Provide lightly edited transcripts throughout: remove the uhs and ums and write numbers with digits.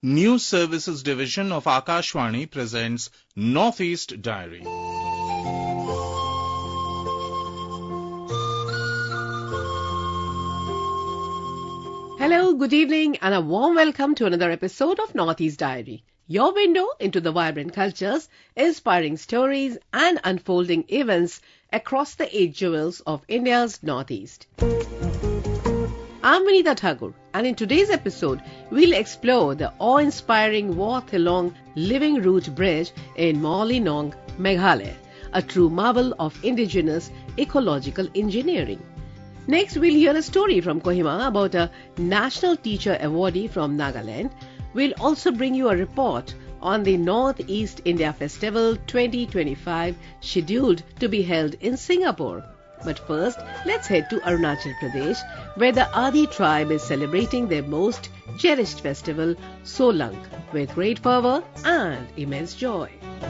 News Services Division of Akashvani presents Northeast Diary. Hello, good evening and a warm welcome to another episode of Northeast Diary, your window into the vibrant cultures, inspiring stories and unfolding events across the eight jewels of India's Northeast. I'm Vinita Thakur, and in today's episode, we'll explore the awe-inspiring Wa Thilong Living Root Bridge in Mawlynnong, Meghalaya, a true marvel of indigenous ecological engineering. Next, we'll hear a story from Kohima about a National Teacher Awardee from Nagaland. We'll also bring you a report on the Northeast India Festival 2025 scheduled to be held in Singapore. But first, let's head to Arunachal Pradesh, where the Adi tribe is celebrating their most cherished festival, Solung, with great fervor and immense joy.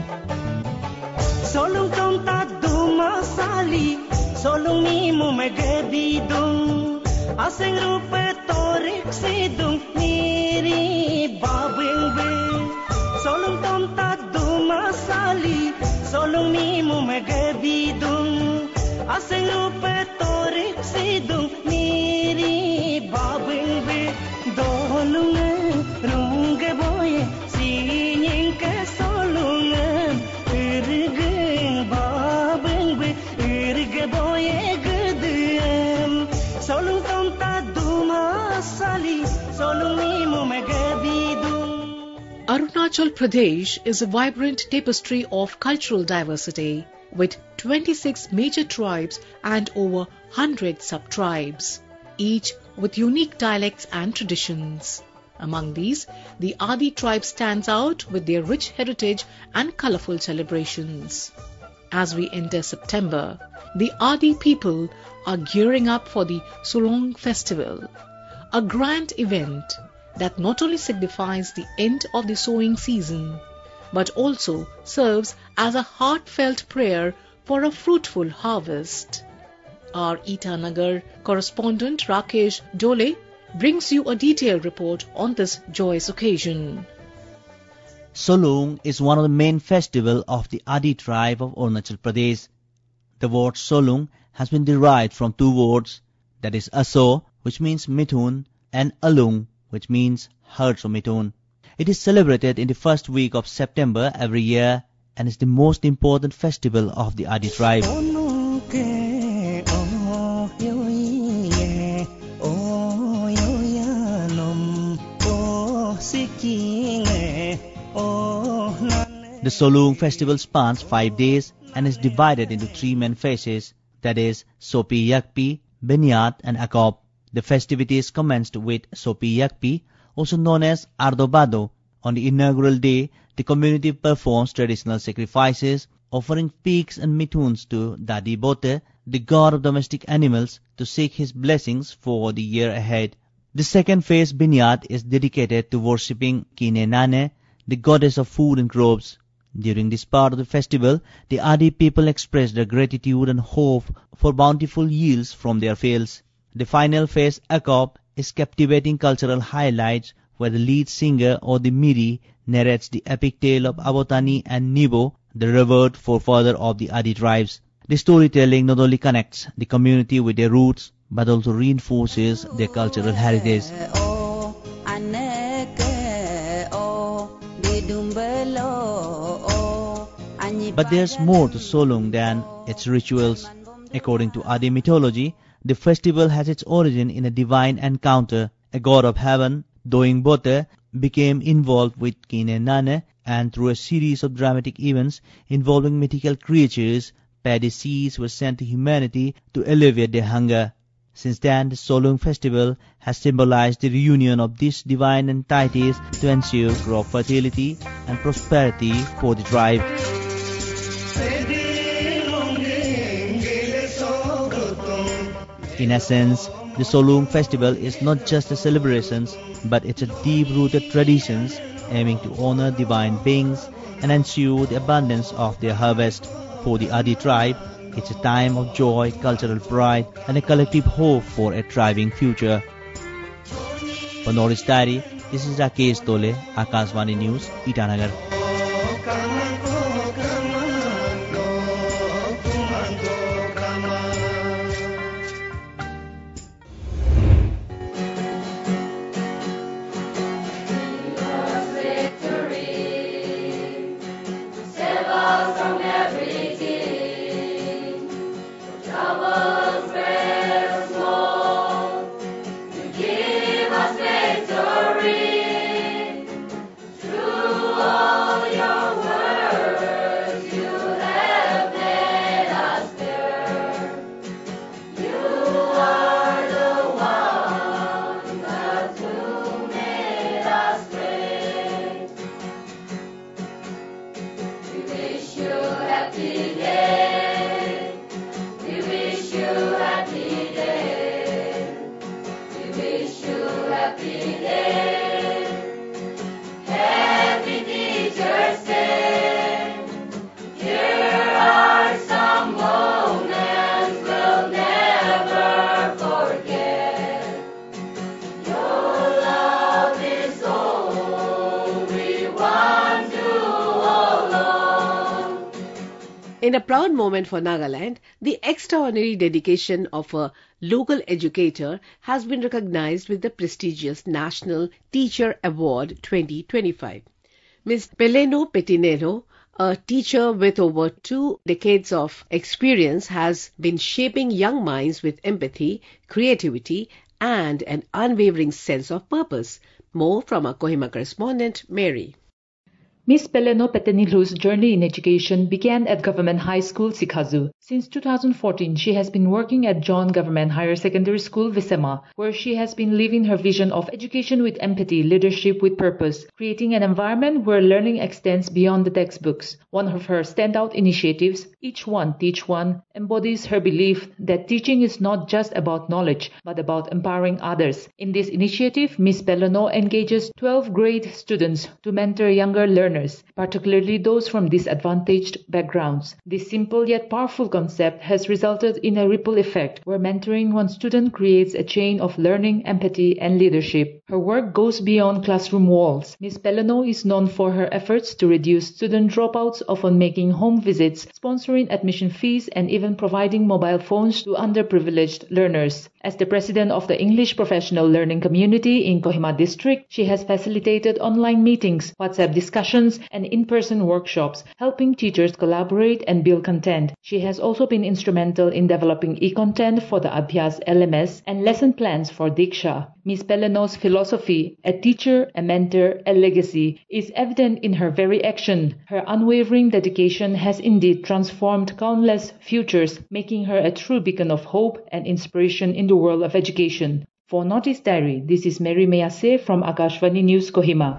Solung tonta duma sali, solung ni mumagabidung, asing rupa torik sidung niri babing be. Solung tonta duma sali, solung ni mumagabidung, asing rupa torik sidung niri babing be. Dolungan runge boye sinying ke solungan irgeng babing be irge boye gedem solung tonta duma sali solung ni mumagabidung. Arunachal Pradesh is a vibrant tapestry of cultural diversity with 26 major tribes and over 100 sub-tribes, each with unique dialects and traditions. Among these, the Adi tribe stands out with their rich heritage and colorful celebrations. As we enter September, the Adi people are gearing up for the Solung festival, a grand event that not only signifies the end of the sowing season, but also serves as a heartfelt prayer for a fruitful harvest. Our Itanagar correspondent Rakesh Dole brings you a detailed report on this joyous occasion. Solung is one of the main festivals of the Adi tribe of Arunachal Pradesh. The word Solung has been derived from two words, that is Aso, which means Mithun, and Alung, which means herds of Mithun. It is celebrated in the first week of September every year and is the most important festival of the Adi tribe. The Solung festival spans 5 days and is divided into three main phases, that is Sopi Yakpi, Benyat and Akop. The festivities commenced with Sopi Yakpi, also known as Ardobado. On the inaugural day, the community performs traditional sacrifices, offering pigs and mithuns to Dadi Bote, the god of domestic animals, to seek his blessings for the year ahead. The second phase, Binyat, is dedicated to worshipping Kine Nane, the goddess of food and crops. During this part of the festival, the Adi people express their gratitude and hope for bountiful yields from their fields. The final phase, Akop, is captivating cultural highlights where the lead singer or the Miri narrates the epic tale of Abotani and Nibo, the revered forefather of the Adi tribes. The storytelling not only connects the community with their roots, but also reinforces their cultural heritage. But there's more to Solung than its rituals. According to Adi mythology, the festival has its origin in a divine encounter. A god of heaven, Doing Bote, became involved with Kine Nane, and through a series of dramatic events involving mythical creatures, paddy seeds were sent to humanity to alleviate their hunger. Since then, the Solung festival has symbolized the reunion of these divine entities to ensure crop fertility and prosperity for the tribe. In essence, the Solung festival is not just a celebration, but it's a deep-rooted tradition aiming to honor divine beings and ensure the abundance of their harvest. For the Adi tribe, It's a time of joy, cultural pride, and a collective hope for a thriving future. For Northeast Diary, This is Rakesh Tole, Akashvani News, Itanagar. In a proud moment for Nagaland, the extraordinary dedication of a local educator has been recognized with the prestigious National Teacher Award 2025. Ms. Peleno Petinero, a teacher with over 2 decades of experience, has been shaping young minds with empathy, creativity, and an unwavering sense of purpose. More from our Kohima correspondent, Mary. Ms. Peleno Petenilu's journey in education began at Government High School, Sikhazu. Since 2014, she has been working at John Government Higher Secondary School, Visema, where she has been living her vision of education with empathy, leadership with purpose, creating an environment where learning extends beyond the textbooks. One of her standout initiatives, Each One Teach One, embodies her belief that teaching is not just about knowledge, but about empowering others. In this initiative, Ms. Peleno engages 12th grade students to mentor younger learners, particularly those from disadvantaged backgrounds. This simple yet powerful concept has resulted in a ripple effect where mentoring one student creates a chain of learning, empathy, and leadership. Her work goes beyond classroom walls. Ms. Peleno is known for her efforts to reduce student dropouts, often making home visits, sponsoring admission fees, and even providing mobile phones to underprivileged learners. As the president of the English Professional Learning Community in Kohima District, she has facilitated online meetings, WhatsApp discussions, and in-person workshops, helping teachers collaborate and build content. She has also been instrumental in developing e-content for the Abhyas LMS and lesson plans for Diksha. Ms. Peleno's philosophy, a teacher, a mentor, a legacy, is evident in her very action. Her unwavering dedication has indeed transformed countless futures, making her a true beacon of hope and inspiration in the world of education. For Northeast Diary, this is Mary Mayase from Akashvani News, Kohima.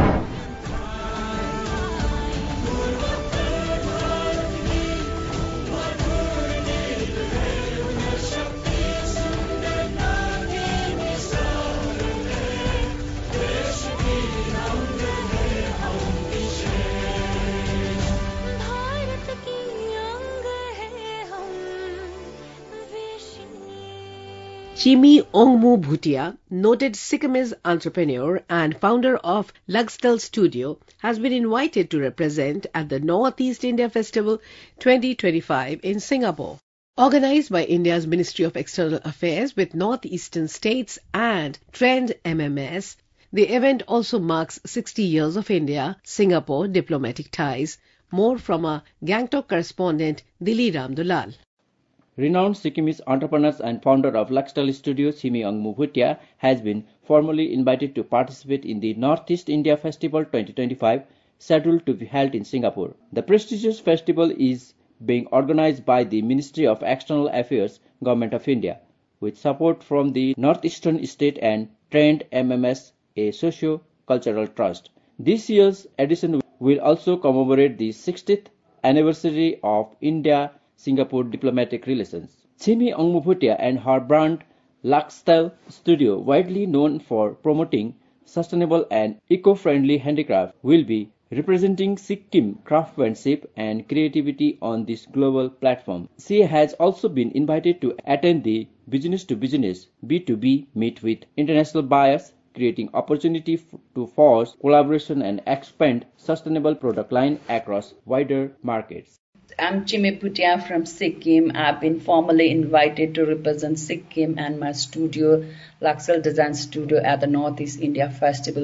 Chimi Ongmu Bhutia, noted Sikkimese entrepreneur and founder of Lugstal Studio, has been invited to represent at the Northeast India Festival 2025 in Singapore. Organized by India's Ministry of External Affairs with Northeastern States and Trend MMS, the event also marks 60 years of India-Singapore diplomatic ties. More from our Gangtok correspondent Dili Ramdulal. Renowned Sikkimese entrepreneur and founder of Lugstal Studio, Chimi Ongmu Bhutia, has been formally invited to participate in the Northeast India Festival 2025, scheduled to be held in Singapore. The prestigious festival is being organized by the Ministry of External Affairs, Government of India, with support from the Northeastern State and Trend MMS, a socio-cultural trust. This year's edition will also commemorate the 60th anniversary of India-Singapore diplomatic relations. Chimi Ongmu Bhutia and her brand Lugstal Studio, widely known for promoting sustainable and eco-friendly handicraft, will be representing Sikkim craftsmanship and creativity on this global platform. She has also been invited to attend the business-to-business (B2B) meet with international buyers, creating opportunity to force collaboration and expand sustainable product line across wider markets. I'm Chime Bhutia from Sikkim. I've been formally invited to represent Sikkim and my studio, Luxel Design Studio, at the Northeast India Festival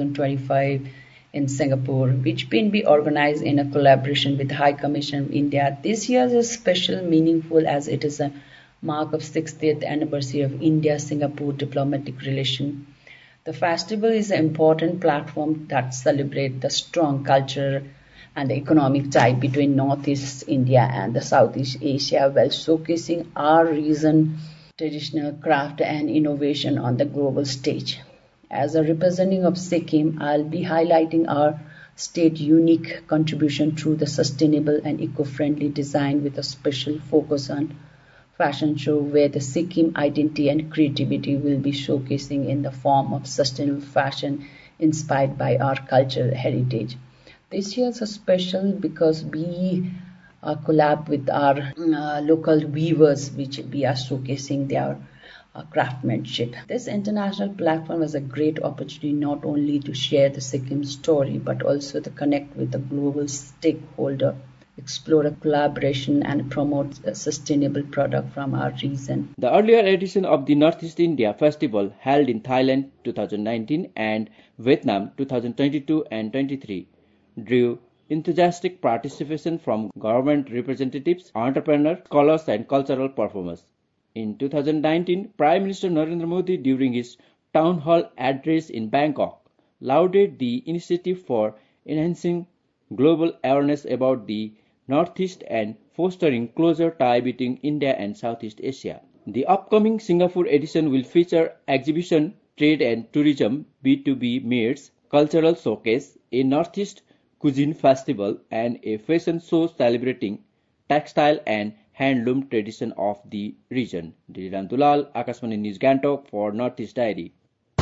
2025 in Singapore, which been organized in a collaboration with the High Commission of India. This year is special, meaningful, as it is a mark of 60th anniversary of India-Singapore diplomatic relation. The festival is an important platform that celebrates the strong culture and the economic tie between Northeast India and the Southeast Asia, while showcasing our region, traditional craft and innovation on the global stage. As a representative of Sikkim, I'll be highlighting our state unique contribution through the sustainable and eco-friendly design with a special focus on fashion show where the Sikkim identity and creativity will be showcasing in the form of sustainable fashion inspired by our cultural heritage. This year is special because we collab with our local weavers, which we are showcasing their craftsmanship. This international platform is a great opportunity not only to share the Sikkim story, but also to connect with the global stakeholder, explore a collaboration and promote a sustainable product from our region. The earlier edition of the Northeast India Festival held in Thailand 2019 and Vietnam 2022 and 23 drew enthusiastic participation from government representatives, entrepreneurs, scholars and cultural performers. In 2019, Prime Minister Narendra Modi, during his town hall address in Bangkok, lauded the initiative for enhancing global awareness about the Northeast and fostering closer tie between India and Southeast Asia. The upcoming Singapore edition will feature exhibition, trade and tourism, B2B meets, cultural showcase, a Northeast cuisine festival, and a fashion show celebrating textile and handloom tradition of the region. Diliran Dulal, Akashvani News Gantok for Northeast Diary.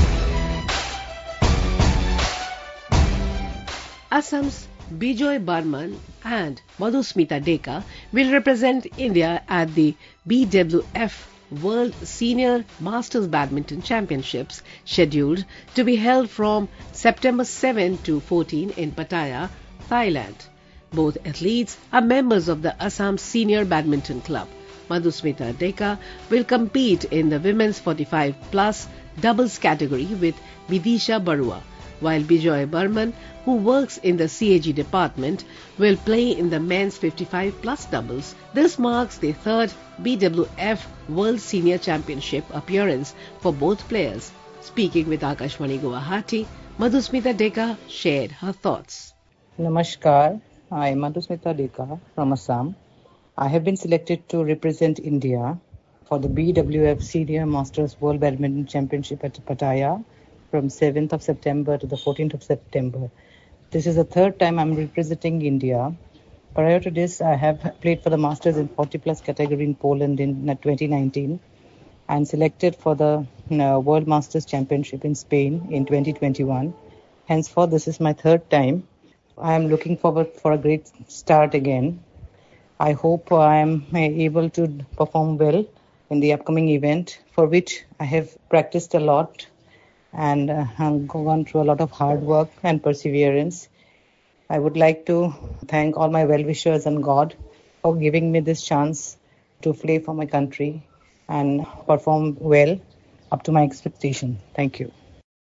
Assam's Bijoy Barman and Madhusmita Deka will represent India at the BWF World Senior Masters Badminton Championships, scheduled to be held from September 7 to 14 in Pattaya, Thailand. Both athletes are members of the Assam Senior Badminton Club. Madhusmita Deka will compete in the women's 45+ doubles category with Vidisha Barua, while Bijoy Barman, who works in the CAG department, will play in the men's 55+ doubles. This marks the third BWF World Senior Championship appearance for both players. Speaking with Akashvani Guwahati, Madhusmita Deka shared her thoughts. Namaskar, I am Madhusmita Deka from Assam. I have been selected to represent India for the BWF Senior Masters World Badminton Championship at Pattaya from 7th of September to the 14th of September. This is the third time I'm representing India. Prior to this, I have played for the Masters in 40+ category in Poland in 2019 and selected for the World Masters Championship in Spain in 2021. Henceforth, this is my third time. I am looking forward for a great start again. I hope I am able to perform well in the upcoming event, for which I have practiced a lot and gone through a lot of hard work and perseverance. I would like to thank all my well-wishers and God for giving me this chance to play for my country and perform well up to my expectation. Thank you.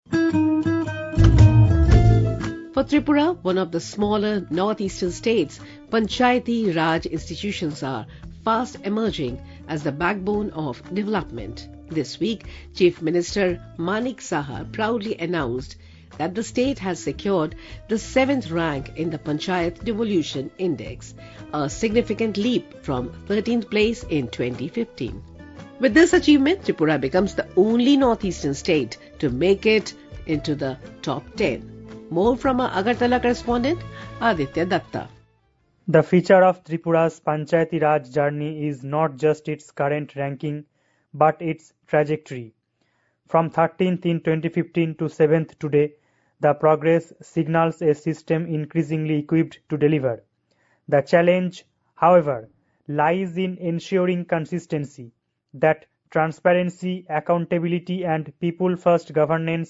For Tripura, one of the smaller northeastern states, Panchayati Raj institutions are fast emerging as the backbone of development. This week, Chief Minister Manik Saha proudly announced that the state has secured the 7th rank in the Panchayat Devolution Index, a significant leap from 13th place in 2015. With this achievement, Tripura becomes the only northeastern state to make it into the top 10. More from our Agartala correspondent, Aditya Datta. The feature of Tripura's Panchayati Raj journey is not just its current ranking, but its trajectory. From 13th in 2015 to 7th today, the progress signals a system increasingly equipped to deliver. The challenge, however, lies in ensuring consistency, that transparency, accountability and people-first governance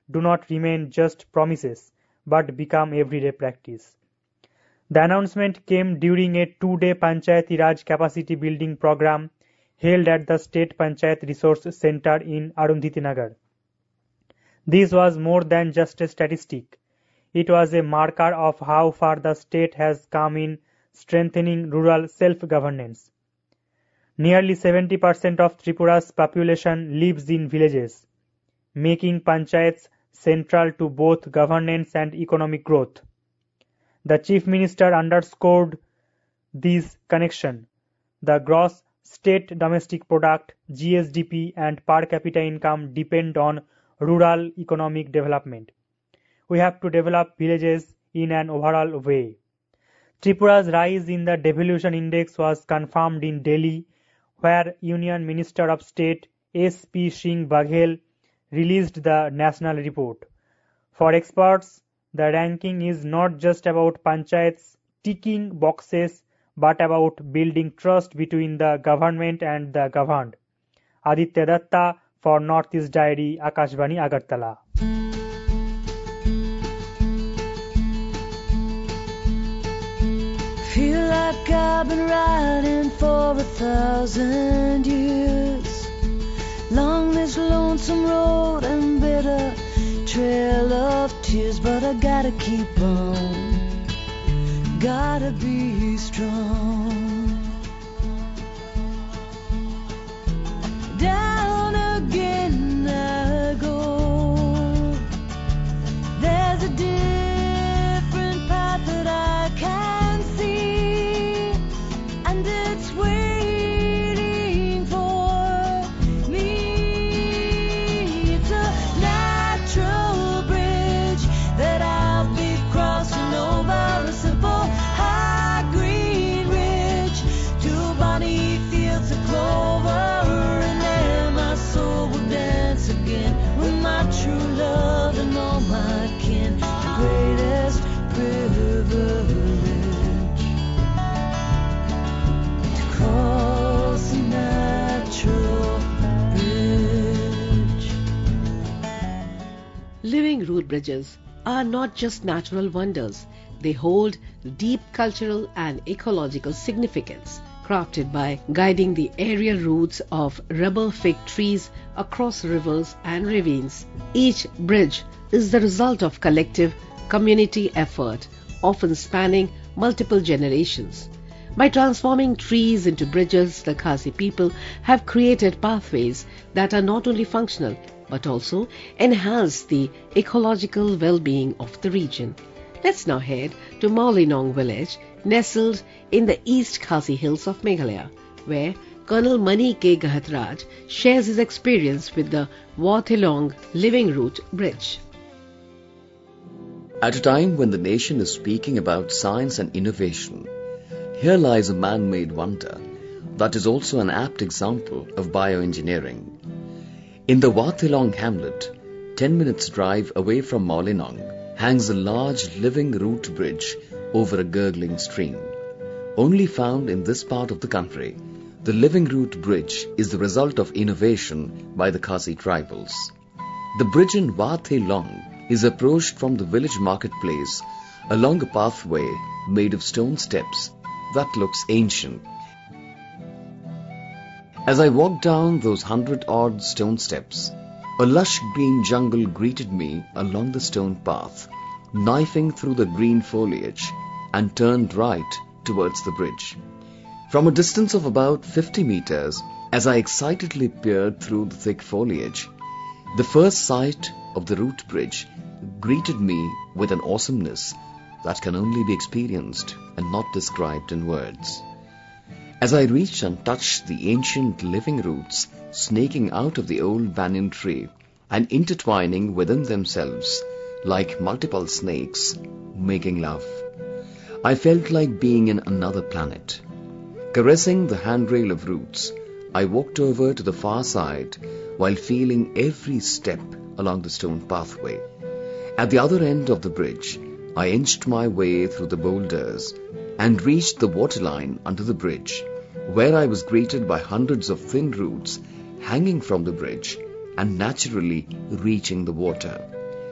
do not remain just promises but become everyday practice. The announcement came during a 2-day Panchayati Raj capacity building program held at the State Panchayat Resource Center in Arundhati Nagar. This was more than just a statistic. It was a marker of how far the state has come in strengthening rural self-governance. Nearly 70% of Tripura's population lives in villages, making panchayats central to both governance and economic growth. The Chief Minister underscored this connection. The gross state domestic product, GSDP, and per capita income depend on rural economic development. We have to develop villages in an overall way. Tripura's rise in the devolution index was confirmed in Delhi, where Union Minister of State S.P. Singh Baghel released the national report. For experts, the ranking is not just about panchayats ticking boxes but about building trust between the government and the governed. Aditya Datta for Northeast Diary, Akashvani, Agartala. Feel like I've been riding for 1,000 years, long this lonesome road and bitter trail of tears, but I gotta keep on, gotta be strong. Down again I go, there's a different path that I can see, and it's waiting for me. It's a natural bridge that I'll be crossing over, a simple high green ridge to bonny fields of clover, and there my soul will dance again with my true love and all my kin. The greatest privilege to cross a natural bridge. Living root bridges are not just natural wonders. They hold deep cultural and ecological significance, crafted by guiding the aerial roots of rubber fig trees across rivers and ravines. Each bridge is the result of collective community effort, often spanning multiple generations. By transforming trees into bridges, the Khasi people have created pathways that are not only functional but also enhance the ecological well-being of the region. Let's now head to Maulinong village, nestled in the East Khasi Hills of Meghalaya, where Colonel Mani K. Gahatraj shares his experience with the Wathilong Living Root Bridge. At a time when the nation is speaking about science and innovation, here lies a man-made wonder that is also an apt example of bioengineering. In the Wathilong hamlet, 10 minutes drive away from Maulinong, hangs a large living root bridge over a gurgling stream. Only found in this part of the country, the living root bridge is the result of innovation by the Khasi tribals. The bridge in Wathilong is approached from the village marketplace along a pathway made of stone steps that looks ancient. As I walked down those 100-odd stone steps, a lush green jungle greeted me along the stone path, knifing through the green foliage, and turned right towards the bridge. From a distance of about 50 meters, as I excitedly peered through the thick foliage, the first sight of the root bridge greeted me with an awesomeness that can only be experienced and not described in words. As I reached and touched the ancient living roots snaking out of the old banyan tree and intertwining within themselves like multiple snakes making love, I felt like being in another planet. Caressing the handrail of roots, I walked over to the far side while feeling every step along the stone pathway. At the other end of the bridge, I inched my way through the boulders and reached the waterline under the bridge, where I was greeted by hundreds of thin roots hanging from the bridge and naturally reaching the water.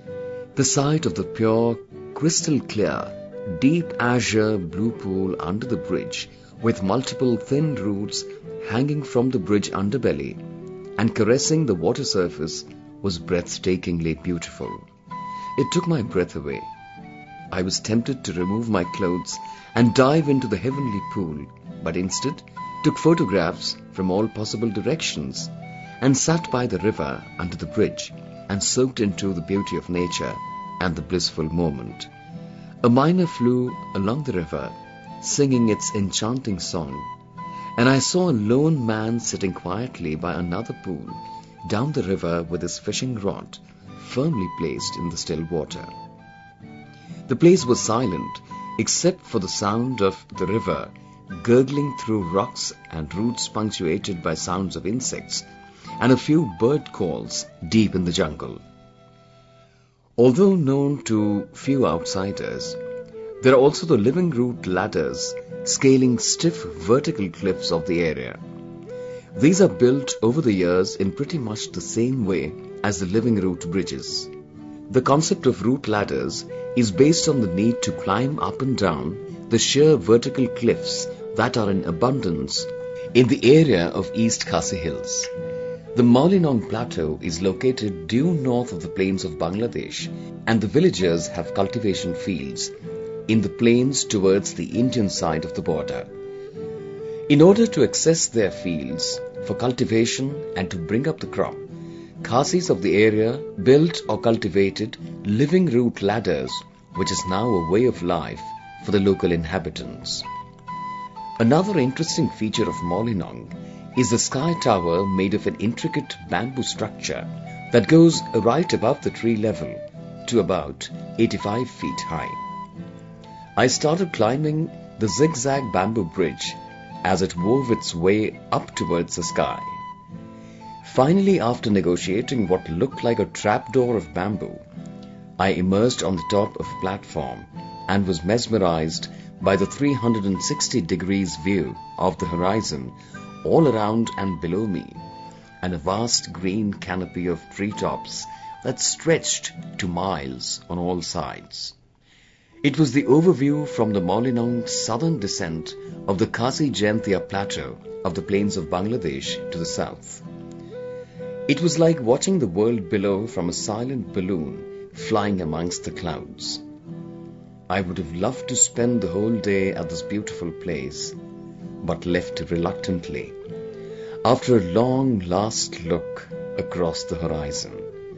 The sight of the pure, crystal clear, deep azure blue pool under the bridge with multiple thin roots hanging from the bridge underbelly and caressing the water surface was breathtakingly beautiful. It took my breath away. I was tempted to remove my clothes and dive into the heavenly pool, but instead took photographs from all possible directions and sat by the river under the bridge and soaked into the beauty of nature and the blissful moment. A myna flew along the river, singing its enchanting song, and I saw a lone man sitting quietly by another pool down the river with his fishing rod firmly placed in the still water. The place was silent except for the sound of the river gurgling through rocks and roots punctuated by sounds of insects and a few bird calls deep in the jungle. Although known to few outsiders, there are also the living root ladders scaling stiff vertical cliffs of the area. These are built over the years in pretty much the same way as the living root bridges. The concept of root ladders is based on the need to climb up and down the sheer vertical cliffs that are in abundance in the area of East Khasi Hills. The Mawlynnong Plateau is located due north of the plains of Bangladesh, and the villagers have cultivation fields in the plains towards the Indian side of the border. In order to access their fields for cultivation and to bring up the crop, Khasis of the area built or cultivated living root ladders, which is now a way of life for the local inhabitants. Another interesting feature of Mawlynnong is the sky tower made of an intricate bamboo structure that goes right above the tree level to about 85 feet high. I started climbing the zigzag bamboo bridge as it wove its way up towards the sky. Finally, after negotiating what looked like a trapdoor of bamboo, I emerged on the top of a platform and was mesmerized by the 360 degrees view of the horizon all around and below me, and a vast green canopy of treetops that stretched to miles on all sides. It was the overview from the Mawlynnong southern descent of the Khasi Jaintia Plateau of the plains of Bangladesh to the south. It was like watching the world below from a silent balloon flying amongst the clouds. I would have loved to spend the whole day at this beautiful place, but left reluctantly after a long last look across the horizon.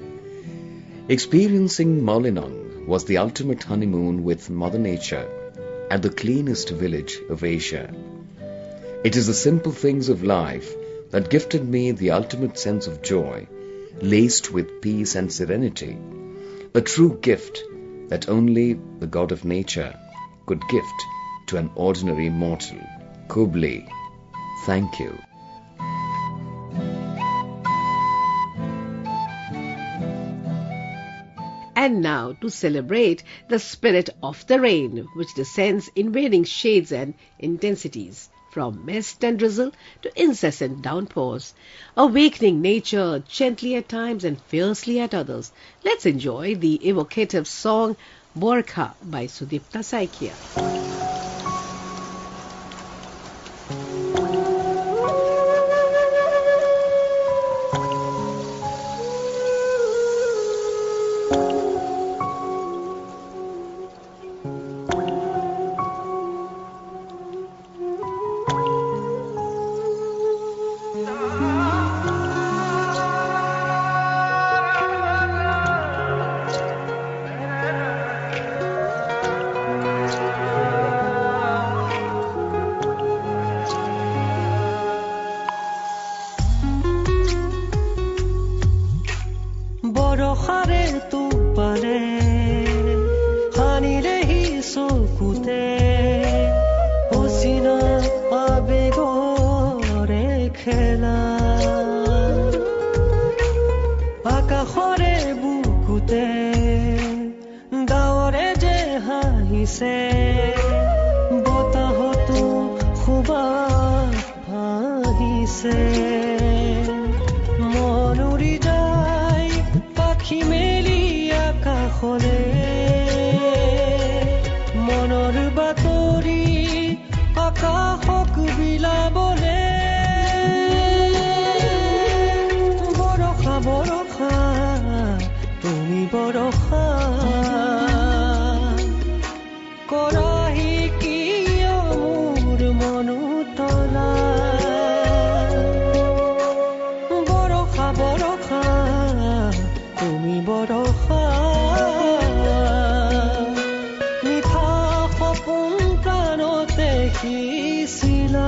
Experiencing Mawlynnong was the ultimate honeymoon with Mother Nature at the cleanest village of Asia. It is the simple things of life that gifted me the ultimate sense of joy, laced with peace and serenity, a true gift that only the God of Nature could gift to an ordinary mortal. Kubli, thank you. And now to celebrate the spirit of the rain, which descends in varying shades and intensities, from mist and drizzle to incessant downpours, awakening nature gently at times and fiercely at others. Let's enjoy the evocative song Borkha by Sudipta Saikia. মনুরি যায় পাখি মেলি আকাশলে বাতৰি আকাশক বিলাবলে বৰষা বৰষা তুমি বৰষা কৰাহি কিয় মোৰ মনো তলা বৰষা বৰষা তুমি বৰষা মিঠা সপোন প্ৰাণতে সিঁচিলা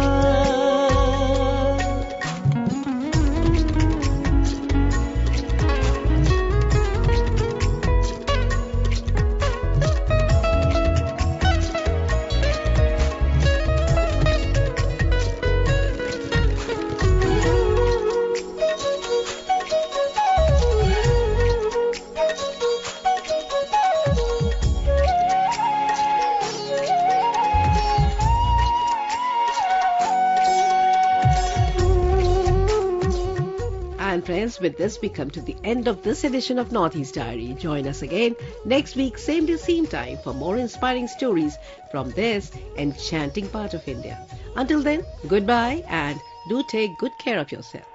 Friends, with this we come to the end of this edition of Northeast Diary. Join us again next week, same day, same time, for more inspiring stories from this enchanting part of India. Until then, goodbye and do take good care of yourself.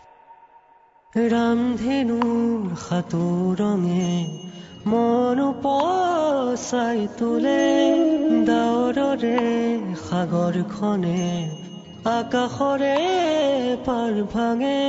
ৰামধেনুৰ সাতোৰঙে মন পচাই তোলে ডাৱৰৰে সাগৰখনে আকাশৰে পাৰ ভাঙে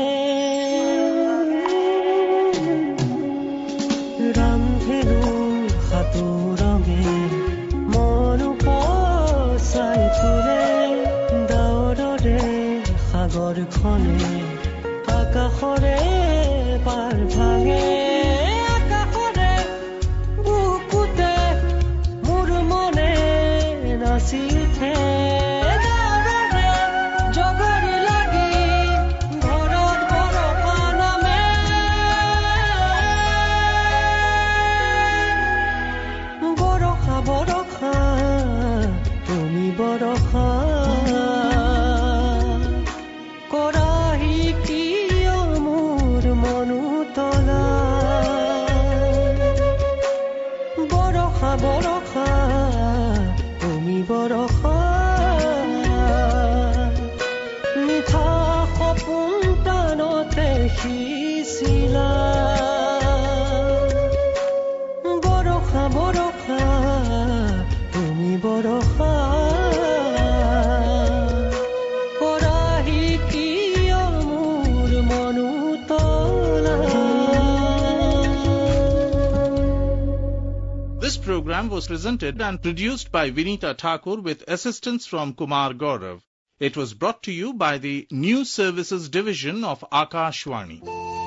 ৰামধেনুৰ সাতোৰঙে মন পচাই তোলে ডাৱৰৰে সাগৰখনে আকাশৰে পাৰ ভাঙে আকাশৰে বুকুতে মোৰ মনে নাচি উঠে This program was presented and produced by Vinita Thakur with assistance from Kumar Gaurav. It was brought to you by the News Services Division of Akashvani.